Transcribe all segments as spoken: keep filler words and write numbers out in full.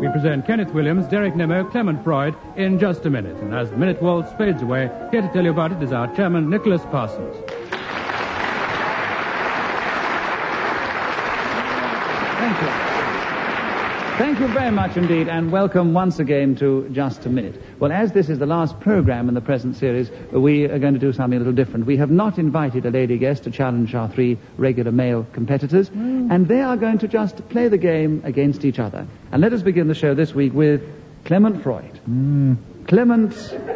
we present Kenneth Williams, Derek Nimmo, Clement Freud in just a minute. And as the minute waltz fades away, here to tell you about it is our chairman, Nicholas Parsons. Thank you. Thank you very much indeed, and welcome once again to Just a Minute. Well, as this is the last program in the present series, we are going to do something a little different. We have not invited a lady guest to challenge our three regular male competitors, mm. and they are going to just play the game against each other. And let us begin the show this week with Clement Freud. Mm. Clement,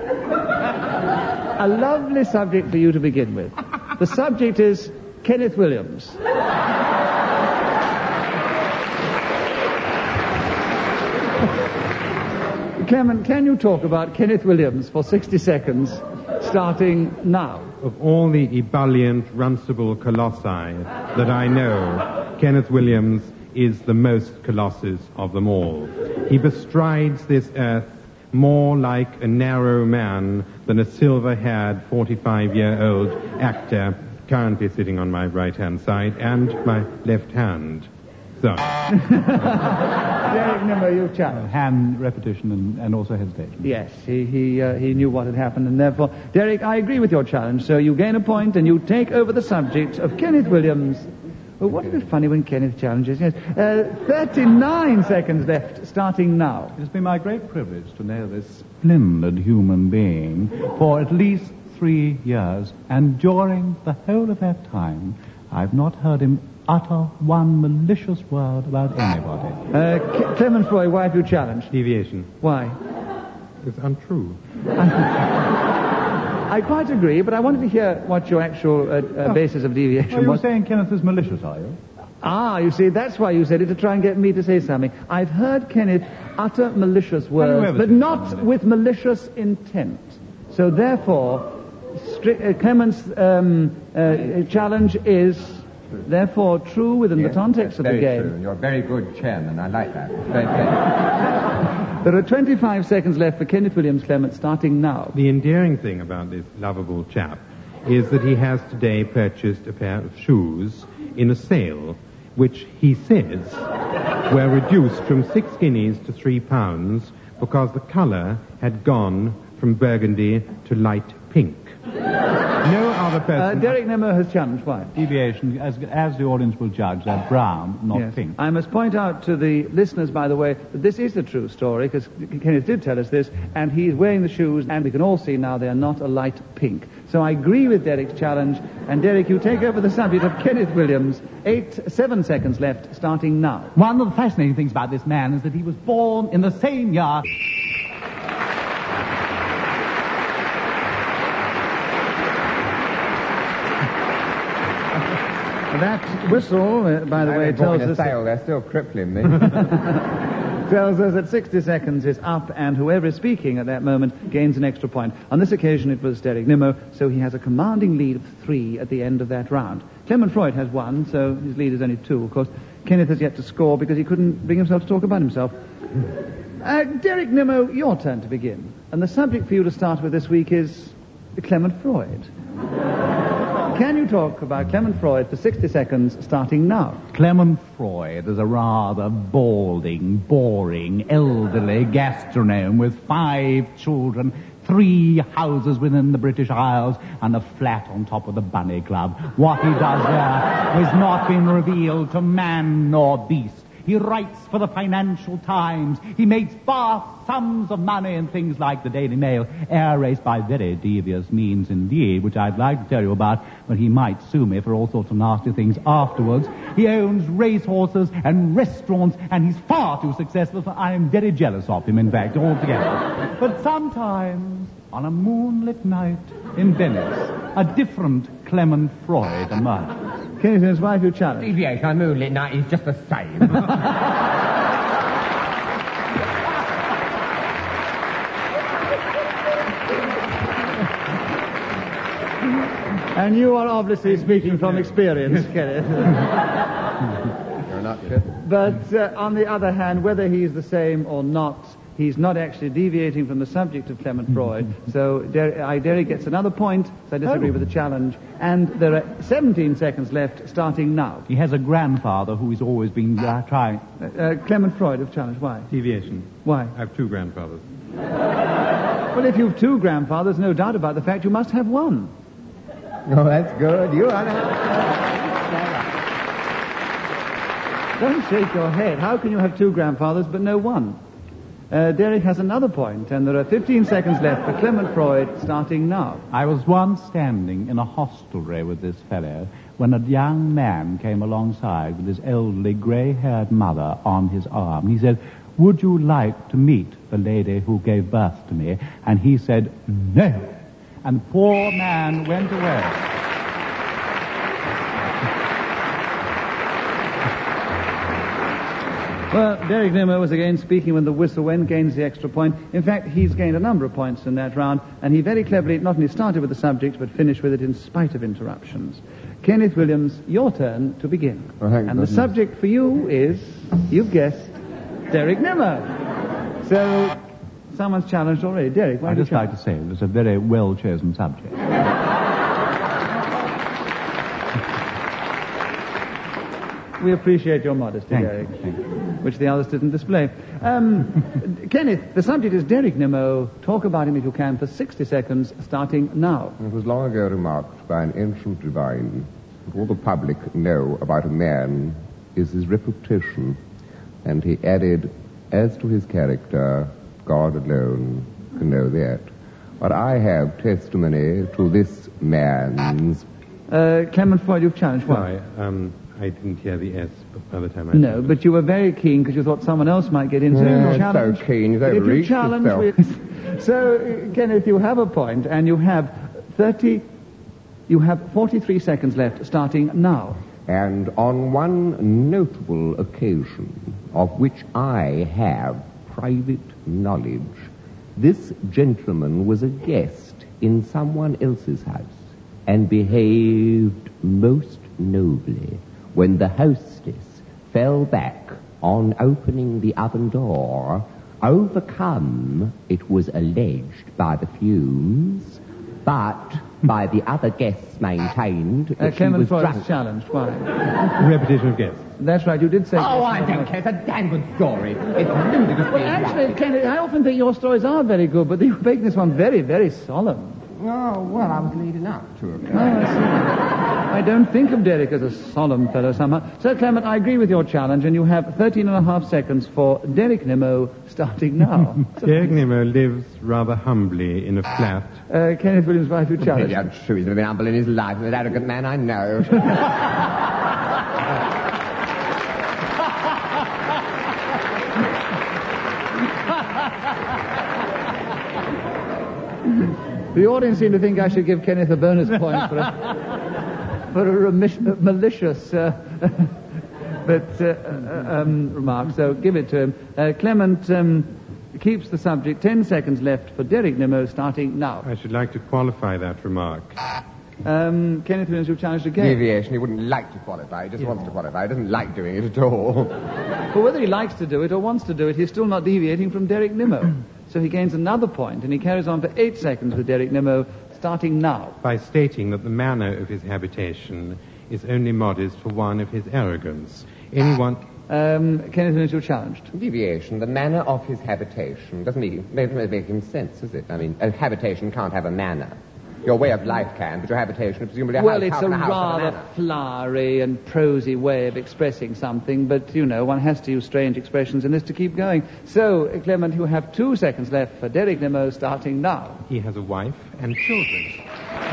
a lovely subject for you to begin with. The subject is Kenneth Williams. Clement, can you talk about Kenneth Williams for sixty seconds, starting now? Of all the ebullient, runcible colossi that I know, Kenneth Williams is the most colossus of them all. He bestrides this earth more like a narrow man than a silver-haired, forty-five-year-old actor currently sitting on my right-hand side and my left hand. So. Derek Nimmo, you've challenged. Hand repetition and, and also hesitation. Yes, he he uh, he knew what had happened, and therefore, Derek, I agree with your challenge. So you gain a point, and you take over the subject of Kenneth Williams. Well, what is it funny when Kenneth challenges? Yes, uh, thirty-nine seconds left, starting now. It has been my great privilege to know this splendid human being for at least three years, and during the whole of that time, I've not heard him utter one malicious word about anybody. Uh, C- Clement Freud, why have you challenged? Deviation. Why? It's untrue. I quite agree, but I wanted to hear what your actual uh, uh, oh. basis of deviation well, you're was. You're saying Kenneth is malicious, are you? Ah, you see, that's why you said it, to try and get me to say something. I've heard Kenneth utter malicious words, but not malicious? with malicious intent. So therefore, stri- uh, Clement's um, uh, challenge is... therefore true within yes, the context of the game. True. You're very good chairman. I like that. Very There are twenty-five seconds left for Kenneth Williams, Clement, starting now. The endearing thing about this lovable chap is that he has today purchased a pair of shoes in a sale, which he says were reduced from six guineas to three pounds because the colour had gone from burgundy to light pink. No other person... Uh, Derek Nimmo has challenged. Why? Deviation, as, as the audience will judge, they're brown, not yes. pink. I must point out to the listeners, by the way, that this is a true story, because Kenneth did tell us this, and he's wearing the shoes, and we can all see now they are not a light pink. So I agree with Derek's challenge, and Derek, you take over the subject of Kenneth Williams. Eight, seven seconds left, starting now. One of the fascinating things about this man is that he was born in the same year... That whistle, uh, by the I way, tells us... Sale, they're still crippling me. tells us that sixty seconds is up, and whoever is speaking at that moment gains an extra point. On this occasion, it was Derek Nimmo, so he has a commanding lead of three at the end of that round. Clement Freud has one, so his lead is only two, of course. Kenneth has yet to score because he couldn't bring himself to talk about himself. Uh, Derek Nimmo, your turn to begin. And the subject for you to start with this week is Clement Freud. Can you talk about Clement Freud for sixty seconds, starting now? Clement Freud is a rather balding, boring, elderly gastronome with five children, three houses within the British Isles, and a flat on top of the Bunny Club. What he does there has not been revealed to man nor beast. He writes for the Financial Times. He makes vast sums of money in things like the Daily Mail, air race by very devious means indeed, which I'd like to tell you about, but he might sue me for all sorts of nasty things afterwards. He owns racehorses and restaurants, and he's far too successful, so I am very jealous of him, in fact, altogether. But sometimes, on a moonlit night in Venice, a different Clement Freud emerges. Kenneth and his wife, you challenge. Deviation on moonlit night is just the same. And you are obviously speaking from experience, Kenneth. You're not fit. But uh, on the other hand, whether he's the same or not, He's not actually deviating from the subject of Clement Freud. So Der- I, Derek gets another point, so I disagree Oh. with the challenge. And there are seventeen seconds left, starting now. He has a grandfather who has always been uh, trying. Uh, uh, Clement Freud of challenge. Why? Deviation. Why? I have two grandfathers. Well, if you've two grandfathers, no doubt about the fact you must have one. Oh, that's good. You are now. Don't shake your head. How can you have two grandfathers but no one? Uh, Derek has another point, and there are fifteen seconds left for Clement Freud, starting now. I was once standing in a hostelry with this fellow when a young man came alongside with his elderly grey-haired mother on his arm. He said, "Would you like to meet the lady who gave birth to me?" And he said, "No." And the poor man went away. Well, Derek Nimmo was again speaking when the whistle went, gains the extra point. In fact, he's gained a number of points in that round, and he very cleverly not only started with the subject, but finished with it in spite of interruptions. Kenneth Williams, your turn to begin. Oh, thank and the goodness. subject for you is, you've guessed, Derek Nimmo. So, someone's challenged already. Derek, why I'd do you just like to say it was a very well-chosen subject. We appreciate your modesty, Thank you, Derek, thank you. which the others didn't display. Um, Kenneth, the subject is Derek Nimmo. Talk about him if you can for sixty seconds, starting now. It was long ago remarked by an ancient divine that all the public know about a man is his reputation, and he added, as to his character, God alone can know that. But I have testimony to this man's... Uh, Clement Freud, you've challenged. Why? Sorry, um, I didn't hear the S by the time I... No, but you were very keen because you thought someone else might get in. So Yeah, you it's challenge. so keen, you've If you overreached challenge, yourself. we... So, uh, Kenneth, you have a point, and you have thirty... You have forty-three seconds left, starting now. And on one notable occasion, of which I have private knowledge, this gentleman was a guest in someone else's house and behaved most nobly when the hostess fell back on opening the oven door, overcome, it was alleged, by the fumes, but by the other guests maintained Uh, that she Clement was Freud drunk. is challenged. Why? Repetition of guests. That's right, you did say... Oh, yes, I you don't know. care. It's a damn good story. It's ludicrously Well, actually, Kenneth, I often think your stories are very good, but you're making this one very, very solemn. Oh, well, I was leading up to it. Oh, I see. I don't think of Derek as a solemn fellow somehow. So, Clement, I agree with your challenge, and you have thirteen and a half seconds for Derek Nimmo, starting now. Derek Nimmo lives rather humbly in a flat. Uh, Kenneth Williams, why have you Maybe challenged? I'm sure he's never been humble in his life. He's an arrogant man, I know. The audience seem to think I should give Kenneth a bonus point for a, for a remis- uh, malicious uh, but, uh, uh, um, remark, so give it to him. Uh, Clement um, keeps the subject. Ten seconds left for Derek Nimmo, starting now. I should like to qualify that remark. Um, Kenneth Williams, you've challenged again. Deviation, he wouldn't like to qualify. He just wants to qualify. He doesn't like doing it at all. But whether he likes to do it or wants to do it, he's still not deviating from Derek Nimmo. So he gains another point, and he carries on for eight seconds with Derek Nimmo, starting now. By stating that the manner of his habitation is only modest for one of his arrogance. Anyone... Um, Kenneth Williams, you're challenged. Deviation, the manner of his habitation, doesn't make, make, make him sense, does it? I mean, a habitation can't have a manner. Your way of life can, but your habitation is presumably a Well, house. it's How a can a house have a rather manner? flowery and prosy way of expressing something, but, you know, one has to use strange expressions in this to keep going. So, uh, Clement, you have two seconds left for Derek Nimmo, starting now. He has a wife and children.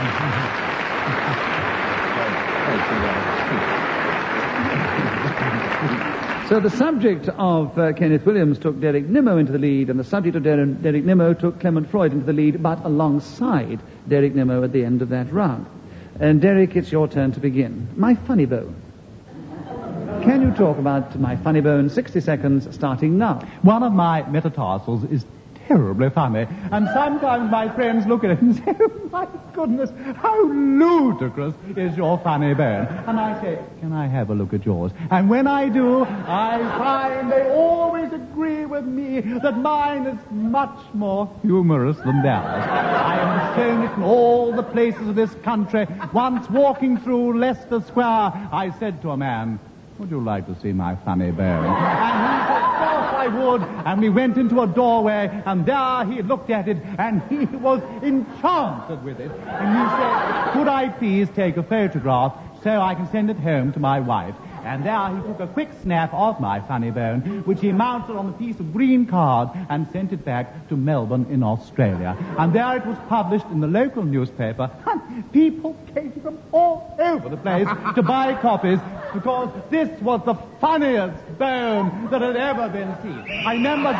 So the subject of uh, Kenneth Williams took Derek Nimmo into the lead, and the subject of Der- Derek Nimmo took Clement Freud into the lead, but alongside Derek Nimmo at the end of that round. And Derek, it's your turn to begin. My funny bone. Can you talk about my funny bone? sixty seconds, starting now. One of my metatarsals is terribly funny. And sometimes my friends look at it and say, oh, my goodness, how ludicrous is your funny bone. And I say, can I have a look at yours? And when I do, I find they always agree with me that mine is much more humorous than theirs. I am shown it in all the places of this country. Once walking through Leicester Square, I said to a man, would you like to see my funny bone? And he said, of course I would. And we went into a doorway, and there he looked at it, and he was enchanted with it. And he said, could I please take a photograph so I can send it home to my wife? And there he took a quick snap of my funny bone, which he mounted on a piece of green card and sent it back to Melbourne in Australia. And there it was published in the local newspaper. People came from all over the place to buy copies because this was the funniest bone that had ever been seen. I remember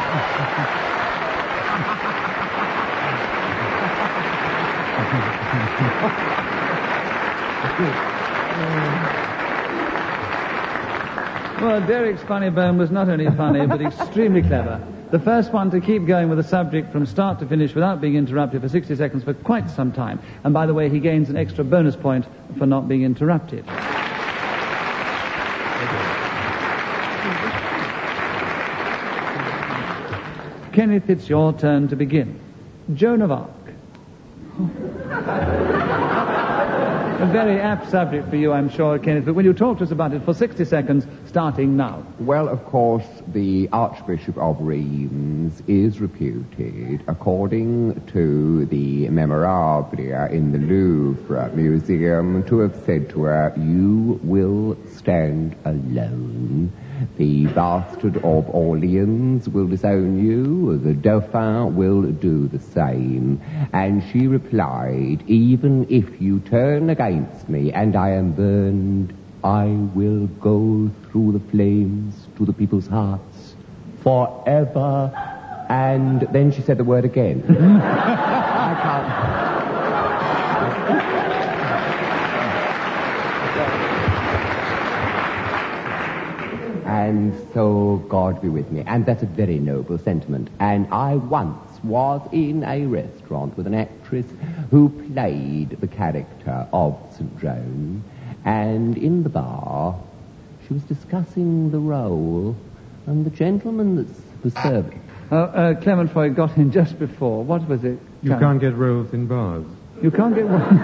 going... Well, Derek's funny bone was not only funny, but extremely clever. The first one to keep going with a subject from start to finish without being interrupted for sixty seconds for quite some time. And by the way, he gains an extra bonus point for not being interrupted. Kenneth, it's your turn to begin. Joan of Arc. A very apt subject for you, I'm sure, Kenneth, but will you talk to us about it for sixty seconds, starting now? Well, of course, the Archbishop of Reims is reputed, according to the memorabilia in the Louvre Museum, to have said to her, you will stand alone. The bastard of Orleans will disown you. The Dauphin will do the same. And she replied, even if you turn against me and I am burned, I will go through the flames to the people's hearts forever. And then she said the word again. I can't... And so God be with me. And that's a very noble sentiment. And I once was in a restaurant with an actress who played the character of Saint Joan. And in the bar, she was discussing the role. And the gentleman that was serving... Uh, uh, Clement Freud got in just before. What was it? You Come. can't get roles in bars. You can't get one.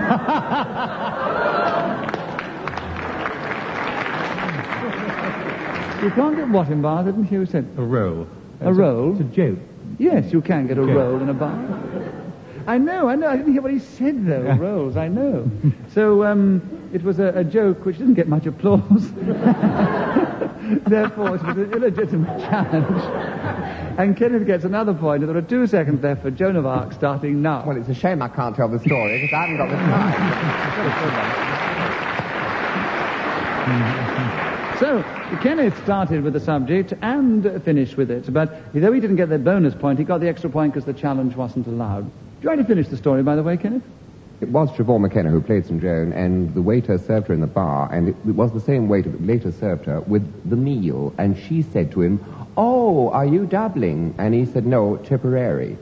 You can't get what in bars, didn't you? Said A role. a It's roll. It's a joke. Yes, you can get a Okay. roll in a bar. I know, I know. I didn't hear what he said though. Rolls, I know. So um, it was a, a joke which didn't get much applause. Therefore, it was an illegitimate challenge. And Kenneth gets another point. And there are two seconds left for Joan of Arc, starting now. Well, it's a shame I can't tell the story because I haven't got the time. So, Kenneth started with the subject and finished with it, but though he didn't get the bonus point, he got the extra point because the challenge wasn't allowed. Do you want to finish the story, by the way, Kenneth? It was Trevor McKenna who played Saint Joan, and the waiter served her in the bar, and it, it was the same waiter that later served her with the meal, and she said to him, oh, are you doubling? And he said, no, Tipperary.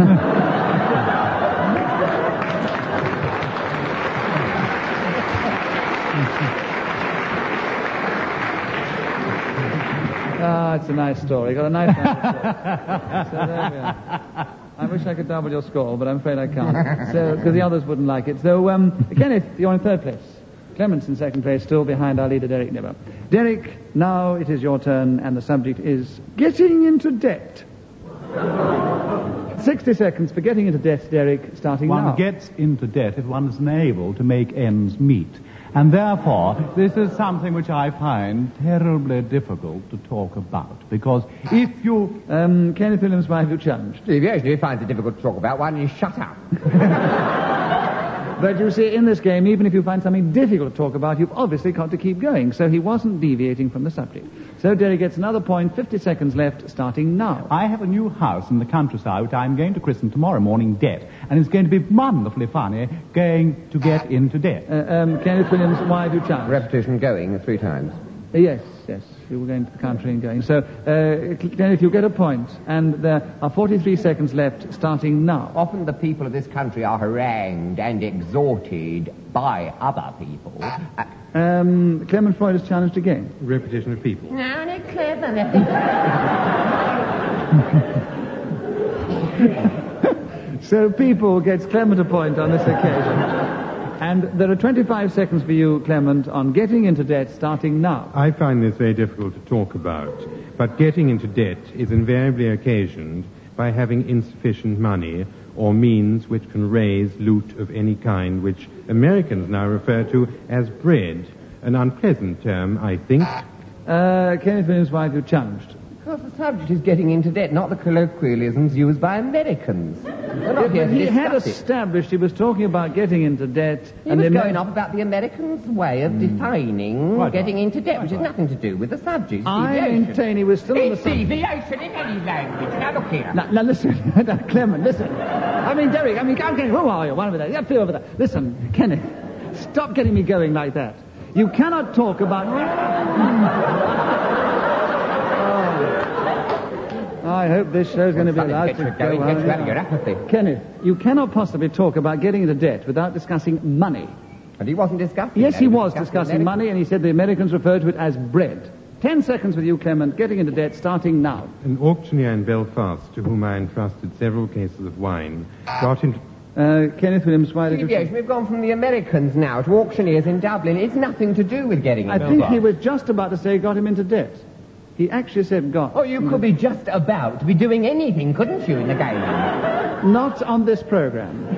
Ah, it's a nice story. Got a nice story. So there we are. I wish I could double your score, but I'm afraid I can't. So, because the others wouldn't like it. So, um, Kenneth, you're in third place. Clements in second place, still behind our leader, Derek Nimmo. Derek, now it is your turn, and the subject is getting into debt. sixty seconds for getting into debt, Derek, starting One now. gets into debt if one is unable to make ends meet. And therefore, this is something which I find terribly difficult to talk about. Because if you... Um, Kenneth Williams, why have you challenged? If you find it difficult to talk about, why don't you shut up? But you see, in this game, even if you find something difficult to talk about, you've obviously got to keep going. So he wasn't deviating from the subject. So Derek gets another point, fifty seconds left, starting now. I have a new house in the countryside which I'm going to christen tomorrow morning Debt. And it's going to be wonderfully funny going to get into debt. Uh, um, Kenneth Williams, why have you challenged? Repetition going three times. Uh, yes, yes. You were going to the country and going. So, uh, Kenneth, you get a point, and there are forty-three seconds left, starting now. Often the people of this country are harangued and exhorted by other people. Uh, Um, Clement Freud is challenged again. Repetition of people. no, no, clever. So people gets Clement a point on this occasion. And there are twenty-five seconds for you, Clement, on getting into debt starting now. I find this very difficult to talk about, but getting into debt is invariably occasioned by having insufficient money or means which can raise loot of any kind, which Americans now refer to as bread. An unpleasant term, I think. Uh, Kenneth Williams, why have you challenged? Because the subject is getting into debt, not the colloquialisms used by Americans. We're not here to He had discuss it. established he was talking about getting into debt. He and was the going Amer- off about the Americans' way of defining Quite getting right. into debt, which has nothing to do with the subject. It's I deviation. maintain he was still on the It's subject. deviation in any language. Now look here. Now, now listen, now, Clement, listen. I mean, Derek, I mean, okay, who are you? One over there. Yeah, feel over there. Listen, Kenneth, stop getting me going like that. You cannot talk about... Oh. I hope this show's going to be Something allowed gets to you go going, on. gets you out of your apathy. Kenneth, you cannot possibly talk about getting into debt without discussing money. And he wasn't discussing Yes, that. he was discussing Americans. money, and he said the Americans referred to it as bread. Ten seconds with you, Clement, getting into debt starting now. An auctioneer in Belfast, to whom I entrusted several cases of wine, got into... Uh, Kenneth Williams, why did you... Deviation. We've gone from the Americans now to auctioneers in Dublin. It's nothing to do with getting I into think debt. he was just about to say got him into debt. He actually said got. Oh, you could be just about to be doing anything, couldn't you, in the game? Not on this program.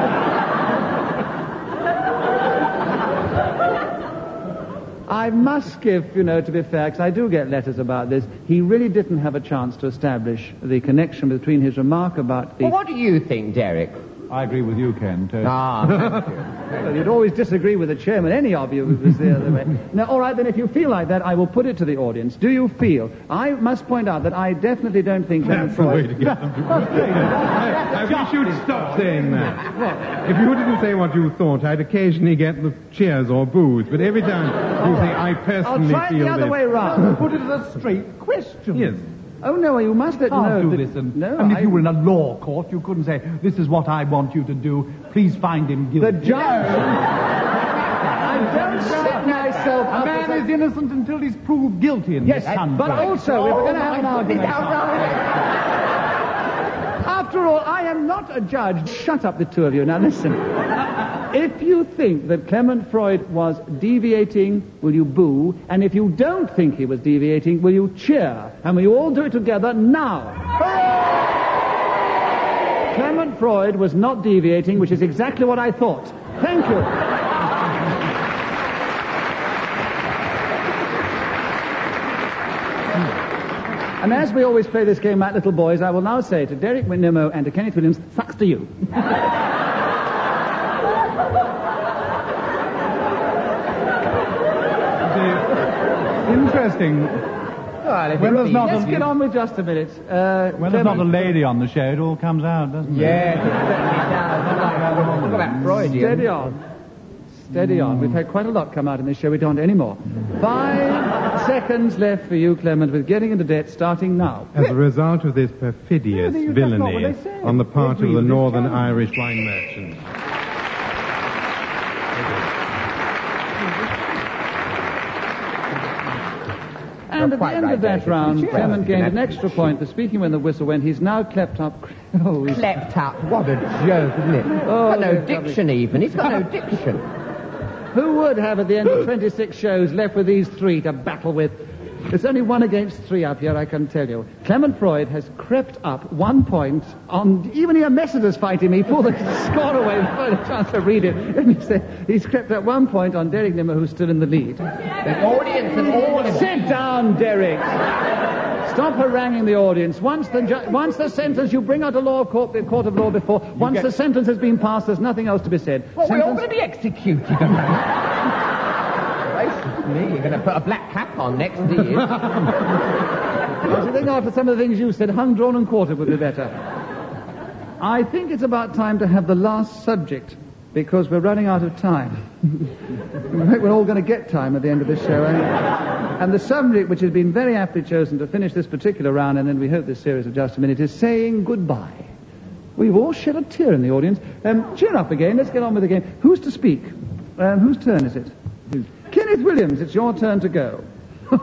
I must give, you know, to be fair, because I do get letters about this, he really didn't have a chance to establish the connection between his remark about the... Well, what do you think, Derek? I agree with you, Ken. Too. Ah, thank you. Well, you'd always disagree with the chairman, any of you, if it was the other way. Now, all right, then, if you feel like that, I will put it to the audience. Do you feel? I must point out that I definitely don't think... That's the way to get them to I, I wish you'd stop saying that. What? If you didn't say what you thought, I'd occasionally get the cheers or boos, but every time you say, I I'll personally try it feel the other this. way round. Put it as a straight question. Yes. Oh, no, you must let Can't know do that- this. And, no, I mean, if I- you were in a law court, you couldn't say, this is what I want you to do. Please find him The guilty. judge... I don't set myself A up man as is innocent until he's proved guilty in Yes, this country. but also, if we're going to have an Oh, my argument... goodness, outright. After all, I am not a judge. Shut up, the two of you. Now, listen. If you think that Clement Freud was deviating, will you boo? And if you don't think he was deviating, will you cheer? And will you all do it together now? Clement Freud was not deviating, which is exactly what I thought. Thank you. And as we always play this game, like little boys, I will now say to Derek Nimmo and to Kenneth Williams, sucks to you. Interesting. Well, if When it there's be- not Let's a- get on with just a minute. Uh, When there's not a Clement- lady on the show, it all comes out, doesn't it? Yes, it certainly does. Talk about Freudian. Steady on. Steady on. We've had quite a lot come out in this show. We don't any more. Five seconds left for you, Clement, with getting into debt starting now. As a result of this perfidious Yeah, that's not what villainy they said. on the They part of agreed the with Northern each other. Irish wine merchants. And at the quite end right, of that David. round, Cheers. Clement gained an Well, extra point for speaking when the whistle went. He's now clept up... Oh, he's... Clept up. What a joke, isn't it? He's Oh, got no dear, lovely. diction even. He's got no diction. Who would have, at the end of twenty-six shows, left with these three to battle with? It's only one against three up here, I can tell you. Clement Freud has crept up one point on... Even here, Messiter's fighting me. Pull the score away before I had a chance to read it. Let me say, he's crept up one point on Derek Nimmo, who's still in the lead. The audience and all of Sit down, Derek. Stop haranguing the audience. Once the ju- once the sentence, you bring out a law court, the court of law before. Once get- the sentence has been passed, there's nothing else to be said. Well, we're all Sentence- going to be executed. Gracious me, you're going to put a black cap on next, do you? I should think after some of the things you said, hung, drawn, and quartered would be better. I think it's about time to have the last subject because we're running out of time. I think we're all going to get time at the end of this show. And, and the subject, which has been very aptly chosen to finish this particular round, and then we hope this series of Just a Minute, is saying goodbye. We've all shed a tear in the audience. Um, cheer up again. Let's get on with the game. Who's to speak? Um, whose turn is it? Kenneth Williams, it's your turn to go. Oh,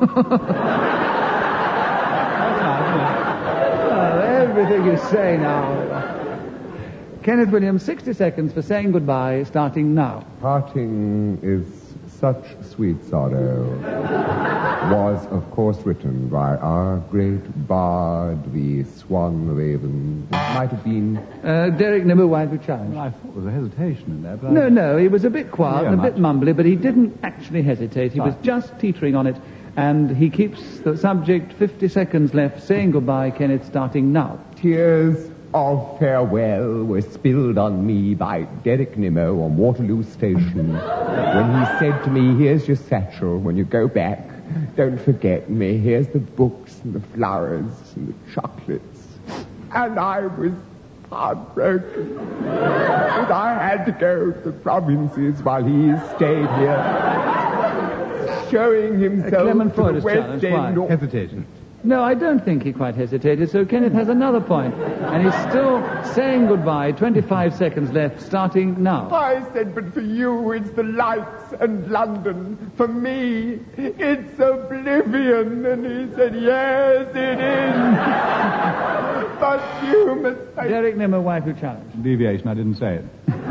everything you say now. Kenneth Williams, sixty seconds for saying goodbye, starting now. Parting is such sweet sorrow. Was, of course, written by our great bard, the Swan Raven. It might have been... Uh, Derek Nimmo, why have you challenged? Well, I thought there was a hesitation in there, but... No, I... no, he was a bit quiet Yeah, and a bit much. mumbly, but he didn't actually hesitate. He was Right. just teetering on it, and he keeps the subject fifty seconds left, saying goodbye, Kenneth, starting now. Tears of farewell were spilled on me by Derek Nimmo on Waterloo Station when he said to me, here's your satchel when you go back. Don't forget me. Here's the books and the flowers and the chocolates. And I was heartbroken. And I had to go to the provinces while he stayed here, showing himself Clement to Freud the is West challenged. Why? End. Hesitation. No, I don't think he quite hesitated, so Kenneth has another point, and he's still saying goodbye, twenty-five seconds left, starting now. I said, but for you, it's the lights and London. For me, it's oblivion. And he said, yes, it is. But you must say... Derek Nimmo, why have you challenged? Deviation, I didn't say it.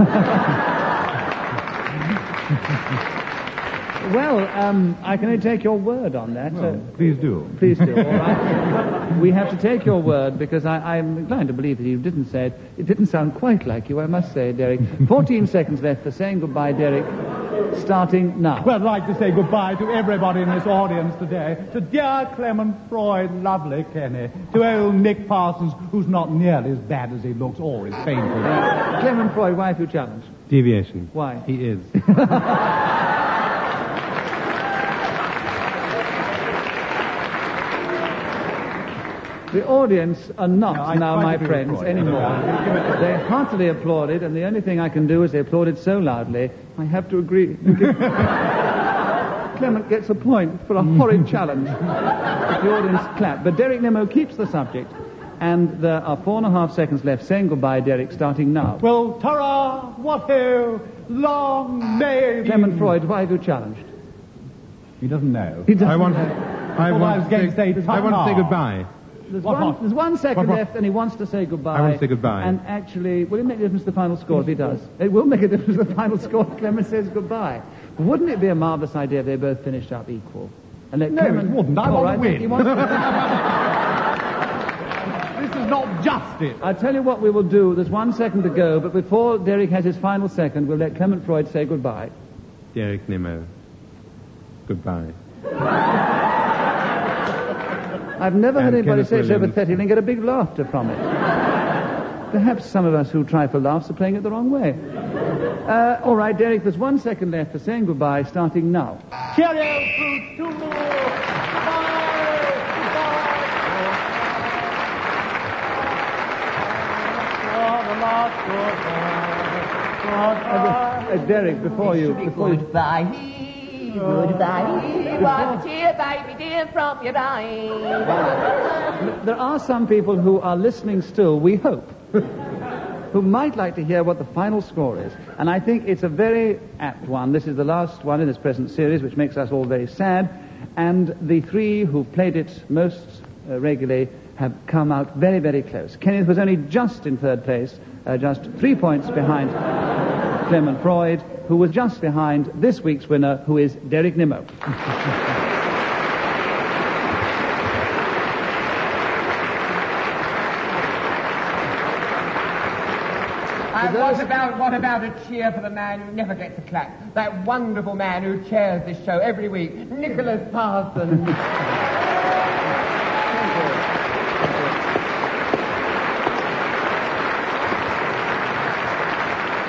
Well, um, I can only take your word on that. Well, uh, please do. Please do, all right? We have to take your word because I, I'm inclined to believe that you didn't say it. It didn't sound quite like you, I must say, Derek. fourteen seconds left for saying goodbye, Derek, starting now. Well, I'd like to say goodbye to everybody in this audience today. To dear Clement Freud, lovely Kenny. To old Nick Parsons, who's not nearly as bad as he looks or is painful. Clement Freud, why have you challenged? Deviation. Why? He is. The audience are not No, I now quite my agree with friends Freud. anymore. They heartily applauded, and the only thing I can do is they applauded so loudly, I have to agree. Clement gets a point for a horrid challenge. The audience clapped. But Derek Nimmo keeps the subject, and there are four and a half seconds left. Saying goodbye, Derek, starting now. Well, ta-ra, what-ho, long may... Clement Freud, why have you challenged? He doesn't know. He doesn't I want, know. I Well, I want, was going to to say say, I want to say ta-ta. goodbye. There's What, one, what? there's one second What, what? left, and he wants to say goodbye. I want to say goodbye. And actually, will it make a difference to the final score if he does? It will make a difference to the final score if Clement says goodbye. Wouldn't it be a marvellous idea if they both finished up equal? And let No, Clement... it wouldn't. I All want to right, win. he wants to- This is not justice. I'll tell you what we will do. There's one second to go, but before Derek has his final second, we'll let Clement Freud say goodbye. Derek Nimmo. Goodbye. I've never heard And anybody Kenneth say it so Williams. pathetically and get a big laughter from it. Perhaps some of us who try for laughs are playing it the wrong way. Uh, all right, Derek, there's one second left for saying goodbye, starting now. Cheerio, fruit, two more. Uh, Derek, before you... Before you Goodbye, goodbye. Wipe a tear, baby dear, from your eye. there are some people who are listening still, we hope, who might like to hear what the final score is. And I think it's a very apt one. This is the last one in this present series, which makes us all very sad. And the three who've played it most uh, regularly have come out very, very close. Kenneth was only just in third place, uh, just three points behind Clement Freud, who was just behind this week's winner, who is Derek Nimmo. And what about, what about a cheer for the man who never gets a clap? That wonderful man who chairs this show every week, Nicholas Parsons.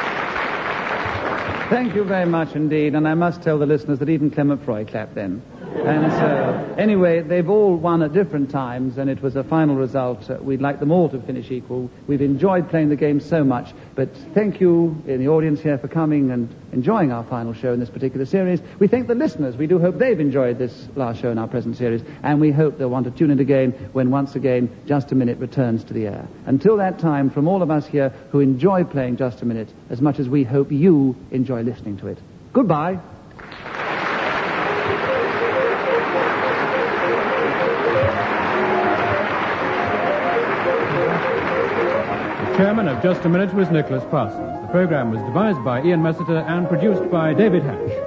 Thank you very much indeed, and I must tell the listeners that even Clement Freud clapped then. And so, anyway, they've all won at different times, and it was a final result. Uh, we'd like them all to finish equal. We've enjoyed playing the game so much, but thank you in the audience here for coming and enjoying our final show in this particular series. We thank the listeners. We do hope they've enjoyed this last show in our present series, and we hope they'll want to tune in again when once again Just a Minute returns to the air. Until that time, from all of us here who enjoy playing Just a Minute as much as we hope you enjoy listening to it, goodbye. Chairman of Just a Minute was Nicholas Parsons. The program was devised by Ian Messiter and produced by David Hatch.